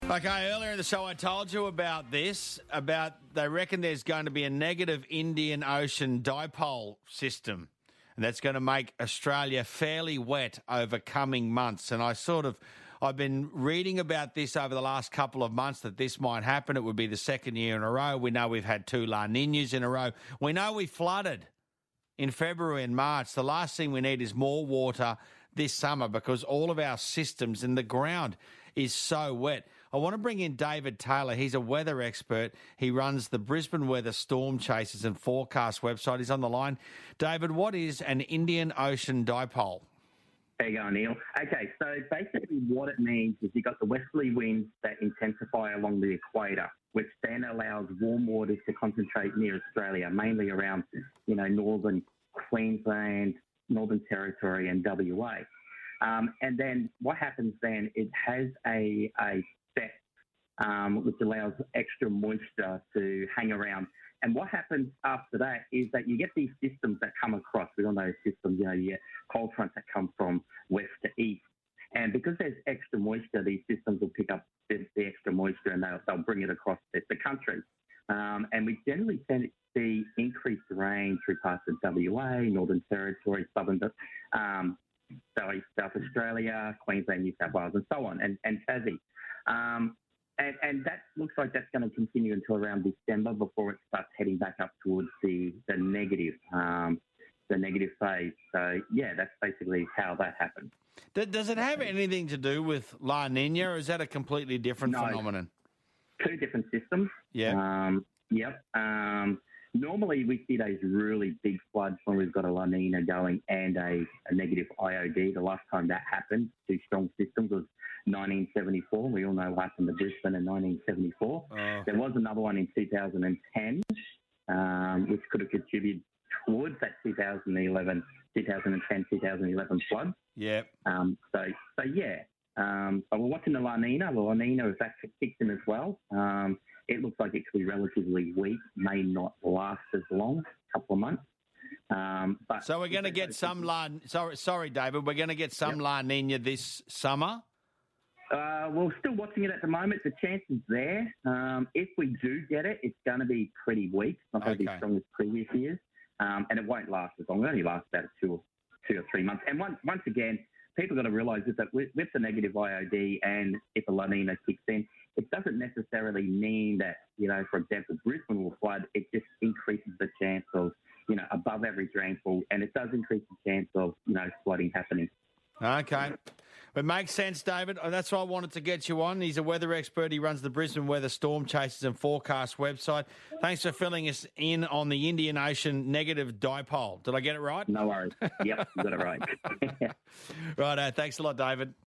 Okay, earlier in the show I told you about this, they reckon there's going to be a negative Indian Ocean dipole system, and that's going to make Australia fairly wet over coming months. And I've been reading about this over the last couple of months that this might happen. It would be the second year in a row. We know we've had 2 La Niñas in a row. We know we flooded in February and March. The last thing we need is more water this summer because all of our systems and the ground is so wet. I want to bring in David Taylor. He's a weather expert. He runs the Brisbane Weather Storm Chasers and Forecast website. He's on the line. David, what is an Indian Ocean dipole? There you go, Neil. Okay, so basically what it means is you've got the westerly winds that intensify along the equator, which then allows warm waters to concentrate near Australia, mainly around, northern Queensland, Northern Territory and WA. And then what happens then, it has a effect which allows extra moisture to hang around. And what happens after that is that you get these systems that come across. We all know systems, you get cold fronts that come from west to east. And because there's extra moisture, these systems will pick up the extra moisture and they'll bring it across the country. And we generally tend to see increased rain through parts of WA, Northern Territory, South Australia, Queensland, New South Wales, and so on, and Tassie. And that looks like that's going to continue until around December before it starts heading back up towards the negative phase. So, yeah, that's basically how that happens. Does it have anything to do with La Nina, or is that a completely different phenomenon? 2 different systems. Yeah. Yep. Normally we see those really big floods when we've got a La Nina going and a negative IOD. The last time that happened, 2 strong systems, was 1974. We all know what happened to Brisbane in 1974. Oh. There was another one in 2010, which could have contributed towards that 2010, 2011 flood. Yeah. But we're watching the La Nina. The La Nina is actually kicked in as well. It looks like it could be relatively weak, may not last as long, a couple of months. So we're going to get some Sorry, David. We're going to get some La Nina this summer. We're still watching it at the moment. The chance is there. If we do get it, it's going to be pretty weak. It's not going to be as strong as previous years, and it won't last as long. It only lasts about 2 or 3 months. And once again, people got to realise that with the negative IOD and if a La Nina kicks in, it doesn't necessarily mean that, for example, Brisbane will flood. It just increases the chance of, above average rainfall, and it does increase the chance of, flooding happening. Okay. It makes sense, David. That's why I wanted to get you on. He's a weather expert. He runs the Brisbane Weather Storm Chasers and Forecast website. Thanks for filling us in on the Indian Ocean negative dipole. Did I get it right? No worries. Yep, you got it right. Righto. Thanks a lot, David.